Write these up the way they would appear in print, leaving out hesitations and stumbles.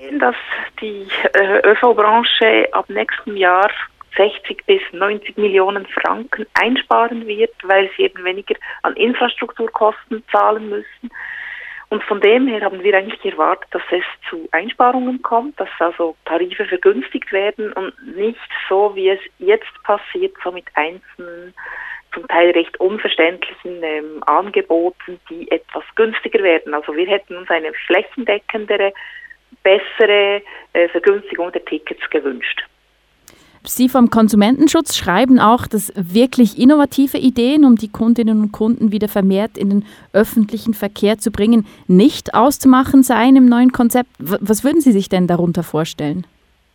dass die ÖV-Branche ab nächstem Jahr 60 bis 90 Millionen Franken einsparen wird, weil sie eben weniger an Infrastrukturkosten zahlen müssen. Und von dem her haben wir eigentlich erwartet, dass es zu Einsparungen kommt, dass also Tarife vergünstigt werden und nicht so, wie es jetzt passiert, so mit einzelnen, zum Teil recht unverständlichen Angeboten, die etwas günstiger werden. Also wir hätten uns eine flächendeckendere, bessere Vergünstigung der Tickets gewünscht. Sie vom Konsumentenschutz schreiben auch, dass wirklich innovative Ideen, um die Kundinnen und Kunden wieder vermehrt in den öffentlichen Verkehr zu bringen, nicht auszumachen seien im neuen Konzept. Was würden Sie sich denn darunter vorstellen?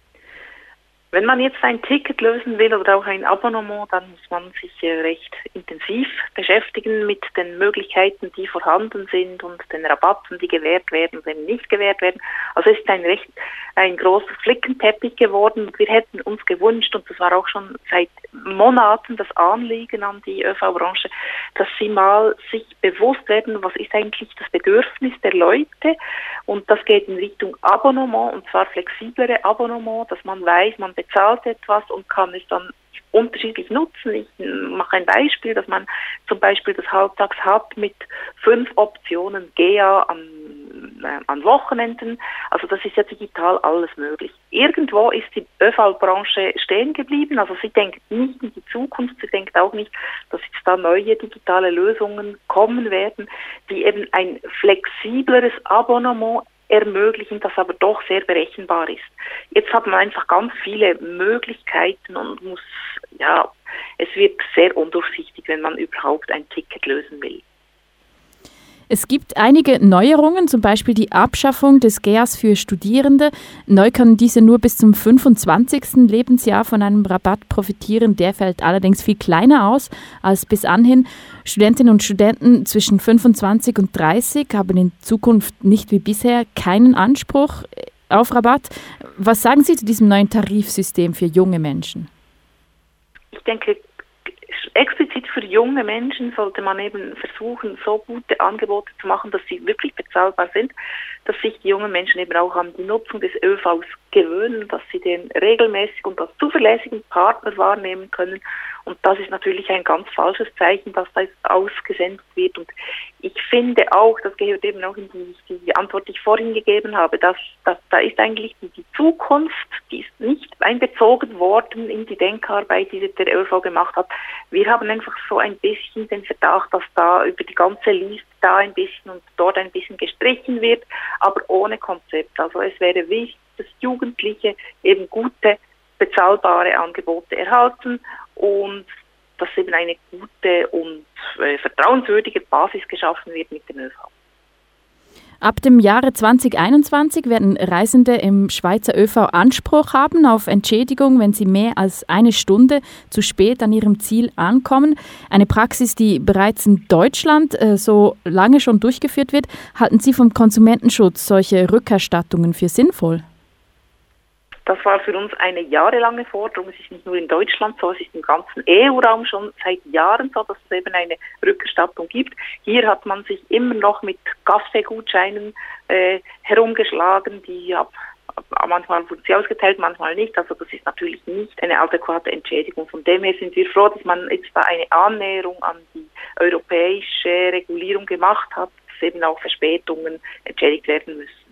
Wenn man jetzt ein Ticket lösen will oder auch ein Abonnement, dann muss man sich recht intensiv beschäftigen mit den Möglichkeiten, die vorhanden sind und den Rabatten, die gewährt werden oder nicht gewährt werden. Also es ist ein großer Flickenteppich geworden. Wir hätten uns gewünscht, und das war auch schon seit Monaten das Anliegen an die ÖV-Branche, dass sie mal sich bewusst werden, was ist eigentlich das Bedürfnis der Leute, und das geht in Richtung Abonnement, und zwar flexiblere Abonnement, dass man weiß, man bezahlt etwas und kann es dann unterschiedlich nutzen. Ich mache ein Beispiel, dass man zum Beispiel das Halbtags hat mit 5 Optionen GA an Wochenenden. Also das ist ja digital alles möglich. Irgendwo ist die ÖV-Branche stehen geblieben. Also sie denkt nicht in die Zukunft, sie denkt auch nicht, dass jetzt da neue digitale Lösungen kommen werden, die eben ein flexibleres Abonnement ermöglichen, das aber doch sehr berechenbar ist. Jetzt hat man einfach ganz viele Möglichkeiten und es wird sehr undurchsichtig, wenn man überhaupt ein Ticket lösen will. Es gibt einige Neuerungen, zum Beispiel die Abschaffung des GEAS für Studierende. Neu können diese nur bis zum 25. Lebensjahr von einem Rabatt profitieren. Der fällt allerdings viel kleiner aus als bis anhin. Studentinnen und Studenten zwischen 25 und 30 haben in Zukunft nicht wie bisher keinen Anspruch auf Rabatt. Was sagen Sie zu diesem neuen Tarifsystem für junge Menschen? Ich denke, explizit für junge Menschen sollte man eben versuchen, so gute Angebote zu machen, dass sie wirklich bezahlbar sind, dass sich die jungen Menschen eben auch an die Nutzung des ÖVs gewöhnen, dass sie den regelmäßig und als zuverlässigen Partner wahrnehmen können. Und das ist natürlich ein ganz falsches Zeichen, dass das ausgesendet wird. Und ich finde auch, das gehört eben auch in die Antwort, die ich vorhin gegeben habe, dass da ist eigentlich die Zukunft, die ist nicht einbezogen worden in die Denkarbeit, die der ÖV gemacht hat. Wir haben einfach so ein bisschen den Verdacht, dass da über die ganze Liste da ein bisschen und dort ein bisschen gestrichen wird, aber ohne Konzept. Also es wäre wichtig, dass Jugendliche eben gute, bezahlbare Angebote erhalten und dass eben eine gute und vertrauenswürdige Basis geschaffen wird mit dem ÖV. Ab dem Jahre 2021 werden Reisende im Schweizer ÖV Anspruch haben auf Entschädigung, wenn sie mehr als eine Stunde zu spät an ihrem Ziel ankommen. Eine Praxis, die bereits in Deutschland so lange schon durchgeführt wird. Halten Sie vom Konsumentenschutz solche Rückerstattungen für sinnvoll? Das war für uns eine jahrelange Forderung. Es ist nicht nur in Deutschland so, es ist im ganzen EU-Raum schon seit Jahren so, dass es eben eine Rückerstattung gibt. Hier hat man sich immer noch mit Kaffeegutscheinen herumgeschlagen, die manchmal wurden sie ausgeteilt, manchmal nicht. Also das ist natürlich nicht eine adäquate Entschädigung. Von dem her sind wir froh, dass man jetzt da eine Annäherung an die europäische Regulierung gemacht hat, dass eben auch Verspätungen entschädigt werden müssen.